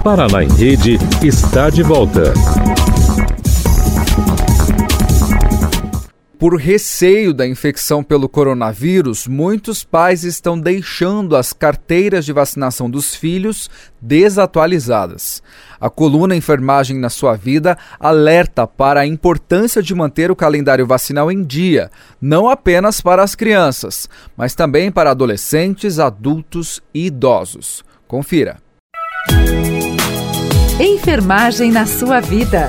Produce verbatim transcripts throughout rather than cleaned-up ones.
Paraná em Rede está de volta. Por receio da infecção pelo coronavírus, muitos pais estão deixando as carteiras de vacinação dos filhos desatualizadas. A coluna Enfermagem na Sua Vida alerta para a importância de manter o calendário vacinal em dia, não apenas para as crianças, mas também para adolescentes, adultos e idosos. Confira. Enfermagem na Sua Vida.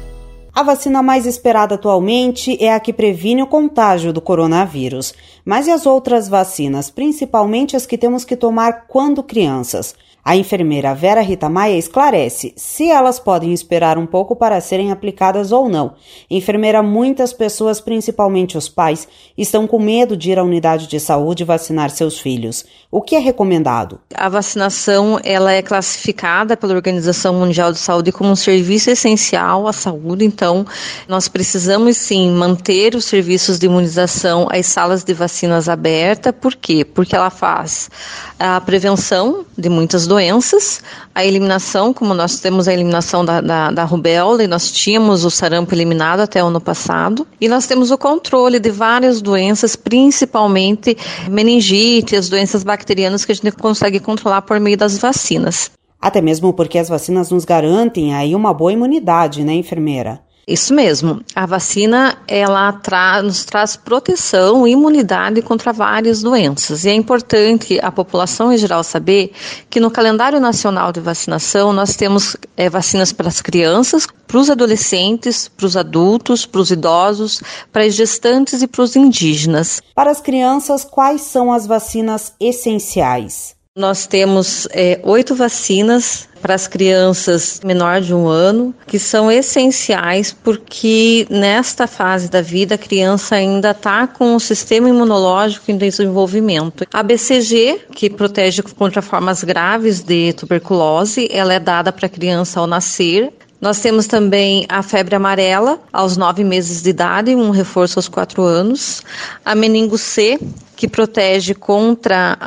A vacina mais esperada atualmente é a que previne o contágio do coronavírus. Mas e as outras vacinas, principalmente as que temos que tomar quando crianças? A enfermeira Vera Rita Maia esclarece se elas podem esperar um pouco para serem aplicadas ou não. Enfermeira, muitas pessoas, principalmente os pais, estão com medo de ir à unidade de saúde vacinar seus filhos. O que é recomendado? A vacinação ela é classificada pela Organização Mundial de Saúde como um serviço essencial à saúde, então nós precisamos sim manter os serviços de imunização, as salas de vacinas abertas. Por quê? Porque ela faz a prevenção de muitas doenças, a eliminação, como nós temos a eliminação da, da, da rubéola, e nós tínhamos o sarampo eliminado até o ano passado, e nós temos o controle de várias doenças, principalmente meningite, as doenças bacterianas que a gente consegue controlar por meio das vacinas. Até mesmo porque as vacinas nos garantem aí uma boa imunidade, né, enfermeira? Isso mesmo. A vacina, ela tra- nos traz proteção e imunidade contra várias doenças. E é importante a população em geral saber que no calendário nacional de vacinação nós temos é, vacinas para as crianças, para os adolescentes, para os adultos, para os idosos, para as gestantes e para os indígenas. Para as crianças, quais são as vacinas essenciais? Nós temos é, oito vacinas para as crianças menor de um ano, que são essenciais porque nesta fase da vida a criança ainda está com o sistema imunológico em desenvolvimento. A B C G, que protege contra formas graves de tuberculose, ela é dada para a criança ao nascer. Nós temos também a febre amarela aos nove meses de idade, um reforço aos quatro anos. A meningo C, que protege contra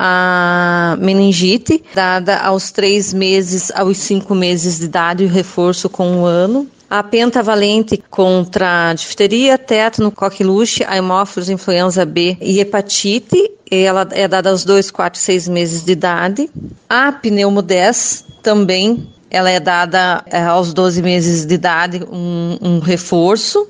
a meningite, dada aos três meses aos cinco meses de idade, o reforço com um ano. A pentavalente contra a difteria, tétano, coqueluche, haemófilos, influenza B e hepatite. Ela é dada aos dois, quatro e seis meses de idade. A pneumo dez também. Ela é dada é, aos doze meses de idade, um, um reforço,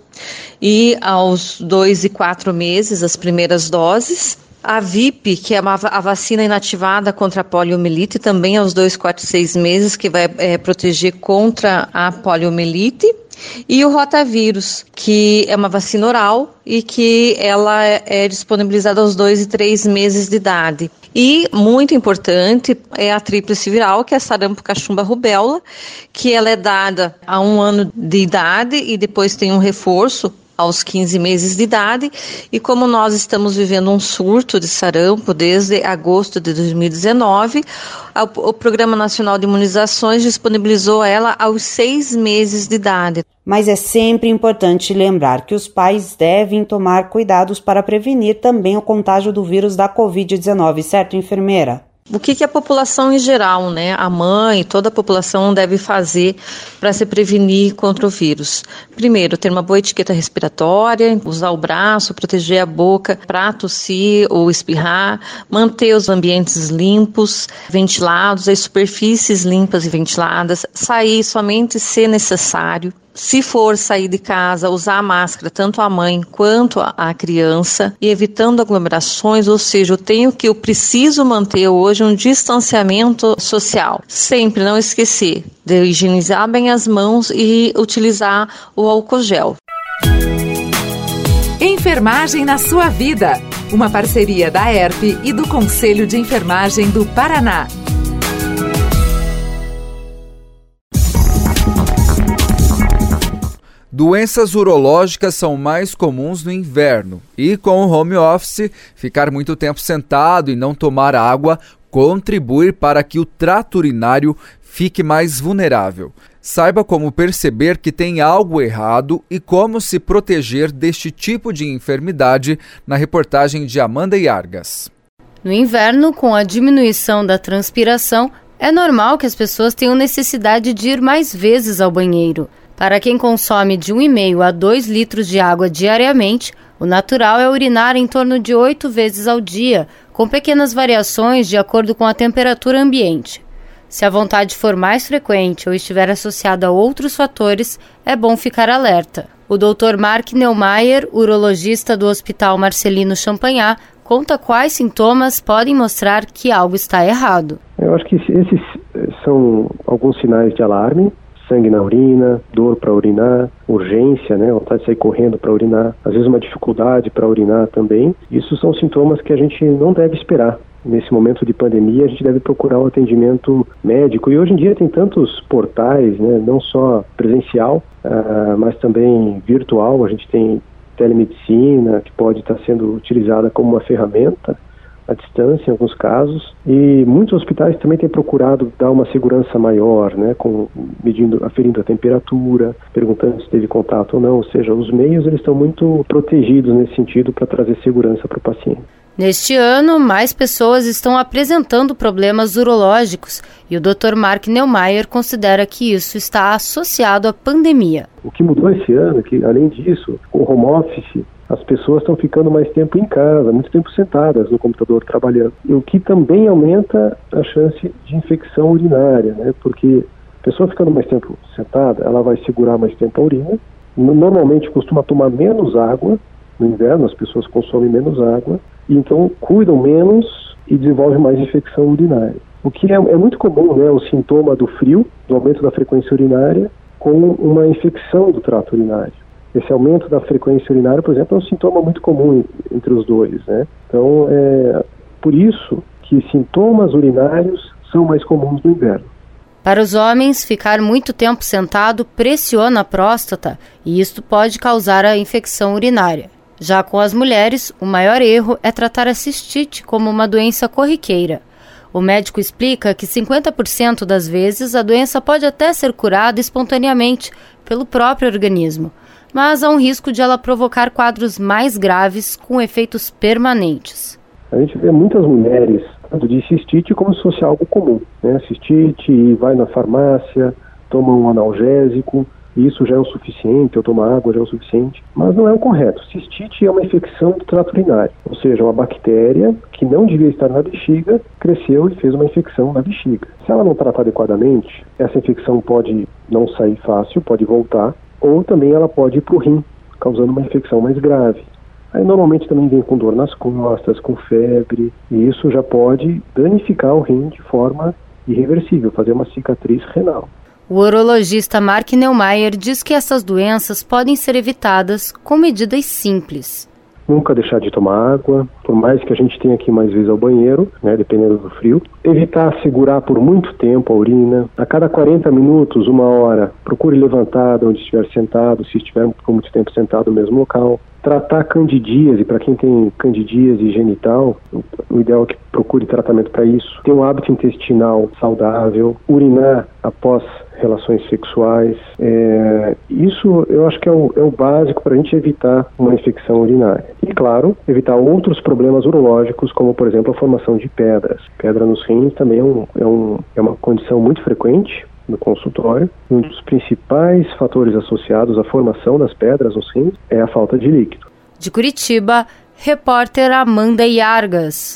e aos dois e quatro meses, as primeiras doses. A V I P, que é uma, a vacina inativada contra a poliomielite, também aos dois, quatro e seis meses, que vai é, proteger contra a poliomielite. E o rotavírus, que é uma vacina oral e que ela é disponibilizada aos dois e três meses de idade. E, muito importante, é a tríplice viral, que é a sarampo, cachumba, rubéola, que ela é dada a um ano de idade e depois tem um reforço aos quinze meses de idade, e como nós estamos vivendo um surto de sarampo desde agosto de dois mil e dezenove, o Programa Nacional de Imunizações disponibilizou ela aos seis meses de idade. Mas é sempre importante lembrar que os pais devem tomar cuidados para prevenir também o contágio do vírus da covid dezenove, certo, enfermeira? O que, que a população em geral, né, a mãe, toda a população deve fazer para se prevenir contra o vírus? Primeiro, ter uma boa etiqueta respiratória, usar o braço, proteger a boca para tossir ou espirrar, manter os ambientes limpos, ventilados, as superfícies limpas e ventiladas, sair somente se necessário. Se for sair de casa, usar a máscara, tanto a mãe quanto a criança, e evitando aglomerações, ou seja, eu tenho que, eu preciso manter hoje um distanciamento social. Sempre não esquecer de higienizar bem as mãos e utilizar o álcool gel. Enfermagem na Sua Vida, uma parceria da E R P e do Conselho de Enfermagem do Paraná. Doenças urológicas são mais comuns no inverno e, com o home office, ficar muito tempo sentado e não tomar água contribui para que o trato urinário fique mais vulnerável. Saiba como perceber que tem algo errado e como se proteger deste tipo de enfermidade na reportagem de Amanda Iargas. No inverno, com a diminuição da transpiração, É normal que as pessoas tenham necessidade de ir mais vezes ao banheiro. Para quem consome de um vírgula cinco a dois litros de água diariamente, o natural é urinar em torno de oito vezes ao dia, com pequenas variações de acordo com a temperatura ambiente. Se a vontade for mais frequente ou estiver associada a outros fatores, é bom ficar alerta. O doutor Mark Neumayer, urologista do Hospital Marcelino Champagnat, conta quais sintomas podem mostrar que algo está errado. Eu acho que esses são alguns sinais de alarme: sangue na urina, dor para urinar, urgência, né, vontade de sair correndo para urinar, às vezes uma dificuldade para urinar também. Isso são sintomas que a gente não deve esperar. Nesse momento de pandemia, a gente deve procurar um atendimento médico. E hoje em dia tem tantos portais, né, não só presencial, uh, mas também virtual. A gente tem telemedicina, que pode estar sendo utilizada como uma ferramenta à distância em alguns casos. E muitos hospitais também têm procurado dar uma segurança maior, né, com, medindo, aferindo a temperatura, perguntando se teve contato ou não. Ou seja, os meios eles estão muito protegidos nesse sentido para trazer segurança para o paciente. Neste ano, mais pessoas estão apresentando problemas urológicos e o doutor Mark Neumayer considera que isso está associado à pandemia. O que mudou esse ano é que, além disso, com o home office, as pessoas estão ficando mais tempo em casa, muito tempo sentadas no computador trabalhando, o que também aumenta a chance de infecção urinária, né? Porque a pessoa ficando mais tempo sentada, ela vai segurar mais tempo a urina, normalmente costuma tomar menos água. No inverno as pessoas consomem menos água e então cuidam menos e desenvolvem mais infecção urinária. O que é, é muito comum, né, o sintoma do frio, do aumento da frequência urinária, com uma infecção do trato urinário. Esse aumento da frequência urinária, por exemplo, é um sintoma muito comum entre os dois, né? Então, é por isso que sintomas urinários são mais comuns no inverno. Para os homens, ficar muito tempo sentado pressiona a próstata e isto pode causar a infecção urinária. Já com as mulheres, o maior erro é tratar a cistite como uma doença corriqueira. O médico explica que cinquenta por cento das vezes a doença pode até ser curada espontaneamente pelo próprio organismo, mas há um risco de ela provocar quadros mais graves com efeitos permanentes. A gente vê muitas mulheres falando de cistite como se fosse algo comum, né? Cistite, vai na farmácia, toma um analgésico, isso já é o suficiente, ou tomar água já é o suficiente, mas não é o correto. Cistite é uma infecção do trato urinário, ou seja, uma bactéria que não devia estar na bexiga, cresceu e fez uma infecção na bexiga. Se ela não tratar adequadamente, essa infecção pode não sair fácil, pode voltar, ou também ela pode ir para o rim, causando uma infecção mais grave. Aí normalmente também vem com dor nas costas, com febre, e isso já pode danificar o rim de forma irreversível, fazer uma cicatriz renal. O urologista Mark Neumayer diz que essas doenças podem ser evitadas com medidas simples. Nunca deixar de tomar água, por mais que a gente tenha que ir mais vezes ao banheiro, né, dependendo do frio. Evitar segurar por muito tempo a urina. A cada quarenta minutos, uma hora, procure levantar de onde estiver sentado, se estiver por muito tempo sentado no mesmo local. Tratar candidíase, para quem tem candidíase genital, o ideal é que procure tratamento para isso. Ter um hábito intestinal saudável, urinar após relações sexuais. É, isso eu acho que é o, é o básico para a gente evitar uma infecção urinária. E, claro, evitar outros problemas urológicos, como, por exemplo, a formação de pedras. Pedra nos rins também é, um, é, um, é uma condição muito frequente no consultório. Um dos principais fatores associados à formação das pedras nos rins é a falta de líquido. De Curitiba, repórter Amanda Iargas.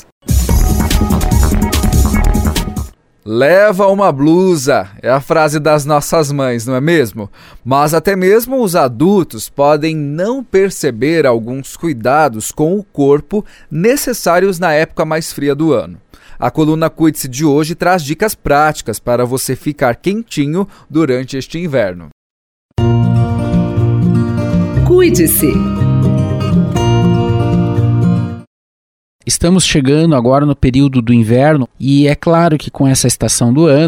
Leva uma blusa, é a frase das nossas mães, não é mesmo? Mas até mesmo os adultos podem não perceber alguns cuidados com o corpo necessários na época mais fria do ano. A coluna Cuide-se de hoje traz dicas práticas para você ficar quentinho durante este inverno. Cuide-se. Estamos chegando agora no período do inverno e é claro que com essa estação do ano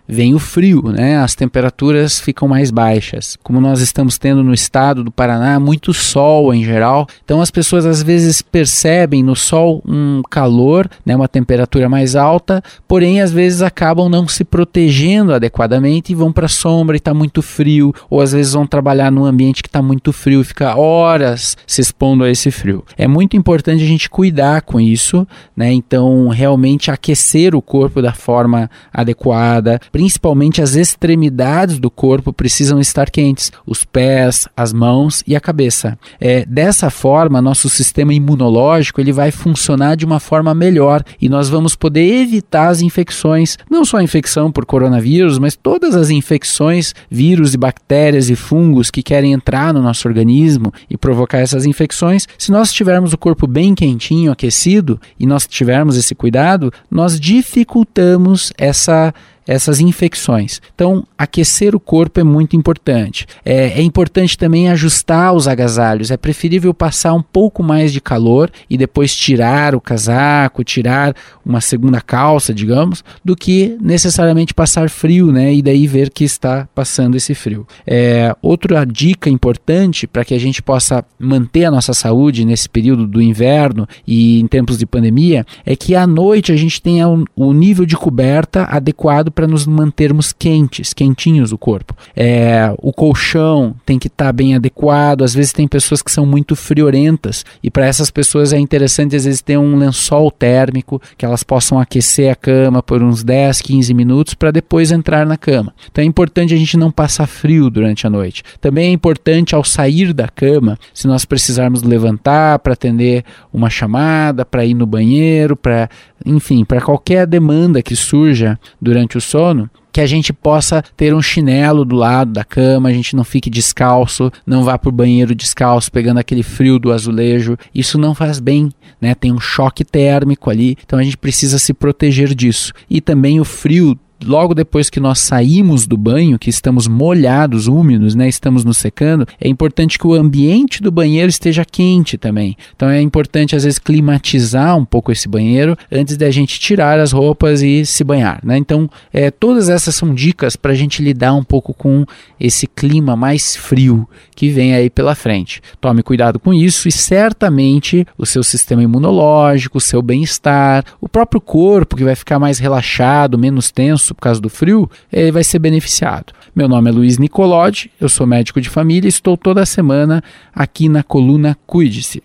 vem o frio, né? As temperaturas ficam mais baixas. Como nós estamos tendo no estado do Paraná, muito sol em geral, então as pessoas às vezes percebem no sol um calor, né? Uma temperatura mais alta, porém às vezes acabam não se protegendo adequadamente e vão para a sombra e está muito frio, ou às vezes vão trabalhar num ambiente que está muito frio e fica horas se expondo a esse frio. É muito importante a gente cuidar com isso, né? Então realmente aquecer o corpo da forma adequada, principalmente as extremidades do corpo precisam estar quentes, os pés, as mãos e a cabeça. É, dessa forma, nosso sistema imunológico ele vai funcionar de uma forma melhor e nós vamos poder evitar as infecções, não só a infecção por coronavírus, mas todas as infecções, vírus e bactérias e fungos que querem entrar no nosso organismo e provocar essas infecções. Se nós tivermos o corpo bem quentinho, aquecido, e nós tivermos esse cuidado, nós dificultamos essa essas infecções. Então, aquecer o corpo é muito importante. É, é importante também ajustar os agasalhos. É preferível passar um pouco mais de calor e depois tirar o casaco, tirar uma segunda calça, digamos, do que necessariamente passar frio, né? E daí ver que está passando esse frio. É, outra dica importante para que a gente possa manter a nossa saúde nesse período do inverno e em tempos de pandemia é que à noite a gente tenha o um, um nível de coberta adequado para nos mantermos quentes, quentinhos o corpo. É, o colchão tem que estar tá bem adequado. Às vezes tem pessoas que são muito friorentas e para essas pessoas é interessante às vezes ter um lençol térmico que elas possam aquecer a cama por uns dez, quinze minutos para depois entrar na cama. Então é importante a gente não passar frio durante a noite. Também é importante ao sair da cama, se nós precisarmos levantar para atender uma chamada, para ir no banheiro, para, enfim, para qualquer demanda que surja durante o sono, que a gente possa ter um chinelo do lado da cama, a gente não fique descalço, não vá para o banheiro descalço, pegando aquele frio do azulejo. Isso não faz bem, né? Tem um choque térmico ali, então a gente precisa se proteger disso. E também o frio, logo depois que nós saímos do banho, que estamos molhados, úmidos, né, estamos nos secando, é importante que o ambiente do banheiro esteja quente também. Então é importante às vezes climatizar um pouco esse banheiro antes da gente tirar as roupas e se banhar, né? Então é, todas essas são dicas para a gente lidar um pouco com esse clima mais frio que vem aí pela frente. Tome cuidado com isso e certamente o seu sistema imunológico, o seu bem-estar, o próprio corpo que vai ficar mais relaxado, menos tenso por causa do frio, ele vai ser beneficiado. Meu nome é Luiz Nicolodi, eu sou médico de família e estou toda semana aqui na coluna Cuide-se.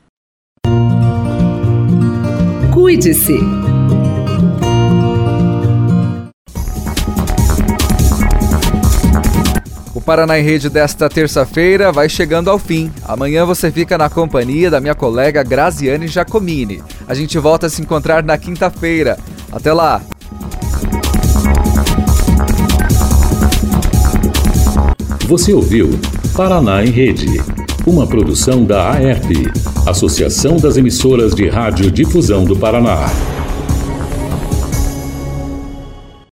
Cuide-se. O Paraná em Rede desta terça-feira vai chegando ao fim. Amanhã você fica na companhia da minha colega Graziane Giacomini. A gente volta a se encontrar na quinta-feira. Até lá! Você ouviu Paraná em Rede, uma produção da A E R P, Associação das Emissoras de Rádio Difusão do Paraná.